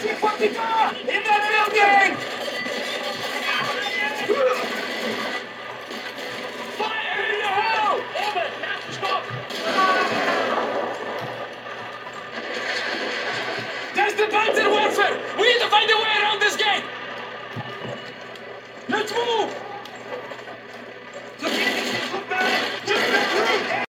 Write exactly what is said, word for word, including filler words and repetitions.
In the building! Fire in the hole! Over! Now stop! That's the Panzer Warfare! We need to find a way around this gate! Let's move!